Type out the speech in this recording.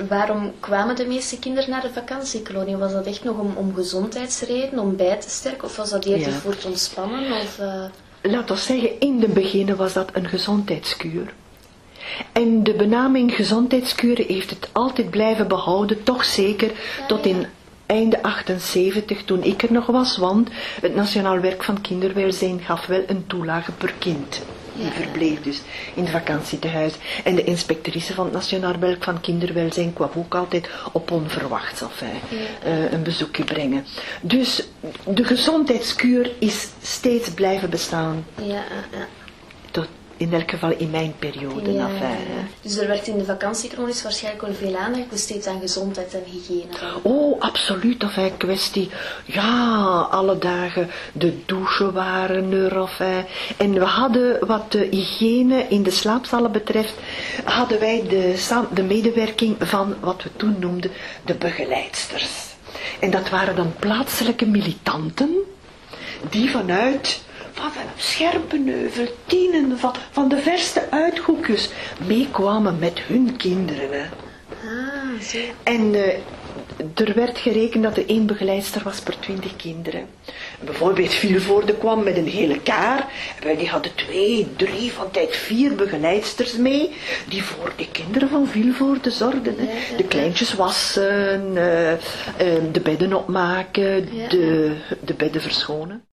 waarom kwamen de meeste kinderen naar de vakantiekolonie? Was dat echt nog om gezondheidsredenen, om bij te sterken? Of was dat eerder voor te ontspannen? Of, Laat ons zeggen, in de beginnen was dat een gezondheidskuur. En de benaming gezondheidskuur heeft het altijd blijven behouden, toch zeker tot in einde 78, toen ik er nog was, want het Nationaal Werk van Kinderwelzijn gaf wel een toelage per kind. Die verbleef dus in het vakantietehuis. En de inspectrice van het Nationaal Werk van Kinderwelzijn kwam ook altijd op onverwachts af, een bezoekje brengen. Dus de gezondheidskuur is steeds blijven bestaan. Tot in elk geval in mijn periode. Dus er werd in de vakantiekronies waarschijnlijk wel veel aandacht besteed aan gezondheid en hygiëne. Oh, absoluut. Kwestie. Ja, alle dagen de douchen waren er. En we hadden, wat de hygiëne in de slaapzalen betreft, hadden wij de medewerking van wat we toen noemden de begeleidsters. En dat waren dan plaatselijke militanten die vanuit van Scherpenheuvel, Tienen, van de verste uithoekjes meekwamen met hun kinderen. Zo. En er werd gerekend dat er 1 begeleidster was per 20 kinderen. Bijvoorbeeld Vilvoorde kwam met een hele kaar. Wij die hadden 2, 3, van tijd 4 begeleidsters mee, die voor de kinderen van Vilvoorde zorgden. De kleintjes wassen, de bedden opmaken, de bedden verschonen.